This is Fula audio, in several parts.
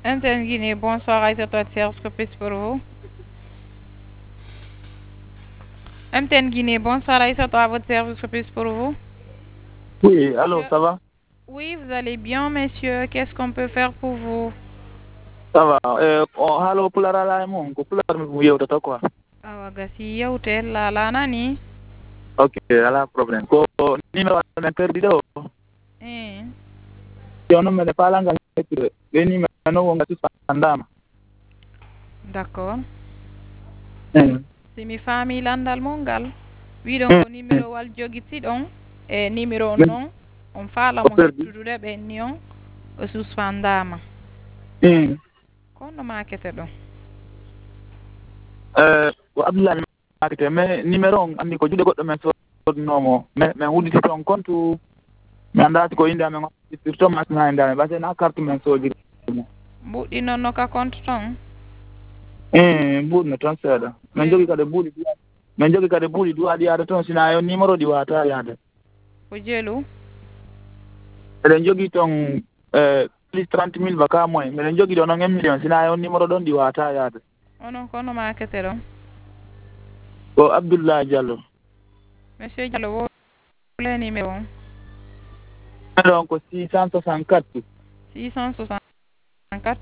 Antenne Guinée, bonsoir Aïssatou Serge, que puis pour vous? MTN Guinée, bonsoir Aïssatou à votre service, que puis pour vous? Oui, allô, Monsieur? ça va? Oui, vous allez bien, monsieur. Qu'est-ce qu'on peut faire pour vous? Ça va. Halo pular ala mo, ko pular mi mu yewtata quoi. Awa gasi yewtel laalana ni. Ok, ala problème. Ko numéro men perdi do. Eh, Yono me pala ngal hetire. Be numéro no wonga ci sandama. d'accord. Mm. Simi famille landal mongal. Wiɗon Mm. ko numéro wal jogitiɗon e numéro on Ben noon on faala ko mo perdi. hettudude ɓenni on o suspendama. Mm. Kono makete ɗon. Ko Abdoulaye makete mais numéro on andi ko jude goddo men sodnomo. Mais wuditi ton compte mi andati ko inde amen surtout mas na inde amen parce que na carte men soji. Mbuɗɗinonno ka compte ton. Buɗno tan seeɗa min Jelu. jogii kadi buuɗi duwaɗi yaade toon sina yo numéro ɗi wawata yaade Ko jelu. eɗen jogii toon plus 30 000 vacas moyen miɗen jogii ɗo noon 1 million sina yo numéro ɗon ɗi wawata yaade Onon kono makete ɗon. ko Abdoulaye Diallo Monsieur Diallo wole numéro on. ɗon ko 664 664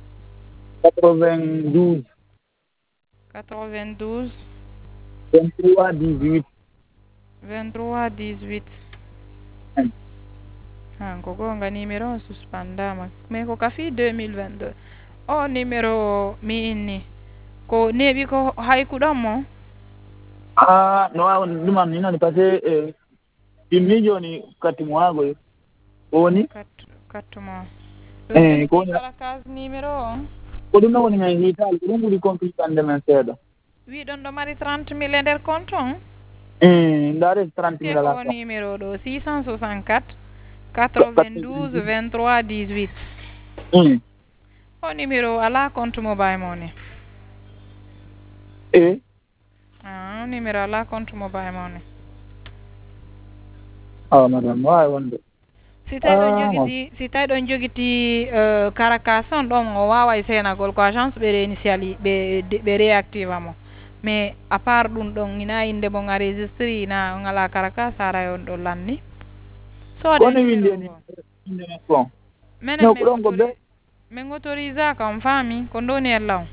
92 92 23 18 23 18. Ko gonga numéro o suspendama mais ko kafi 2022 o numéro mi inni ko neeɓi ko haykuɗon mo. no wawa ɗuman ni nani par ce que ɗimni joni katti mo wagoy ko woni Carte mo ɗum ko ɓenti woni kala case numéro on. ko ɗum ɗon woni men hiitali ko ɗum ɓuuri complicande men seeɗa wiɗon ɗo mari 30 000 e nder compte on. ndaare 30 000 te ala ko quoi numéro ɗo 664 92 23 18. O numéro ala compte mobile money. O numéro ala compte mobile money. Madame wawi wonde si tawi ɗon jogiti caracas on ɗon o wawa e senagol ko agence ɓe réinitiali ɓe réactive mo mais à part ɗum ɗon ina inde mo enregistré ina on ala caracas ara on ɗo lanni soode numéro bon minen ɗon ko ɓe min autorise ka on faami ko ndoni e law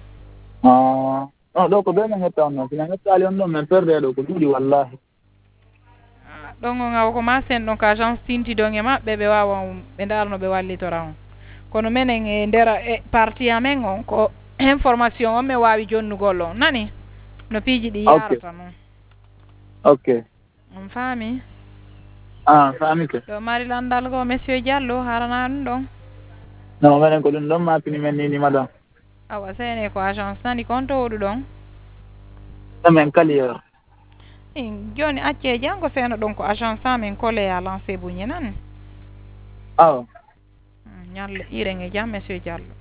ɗo ko ɓe men hetta on noon sina hettali on ɗon min perde ɗo ko ɗuuɗi wallahi ɗon on awa ko ma sen ɗon ko agence tintidon e maɓɓe ɓe wawa ɓe darno ɓe wallitora on kono minen e nder e partie amen on ko information on min wawi jonnugol on nani no piiji ɗi yarata noon. ok on faami faamike ɗo mari landal go monsieur Diallo harana ɗum ɗon non minen ko ɗum ɗon mapini men nini madame awa sene ko agence nani compte oɗu ɗon ɗomen kaliyor joni acce janggo seeno ɗon ko agence amen kole a lancé buñe nani awa ñalle iren e jam monsieur Diallo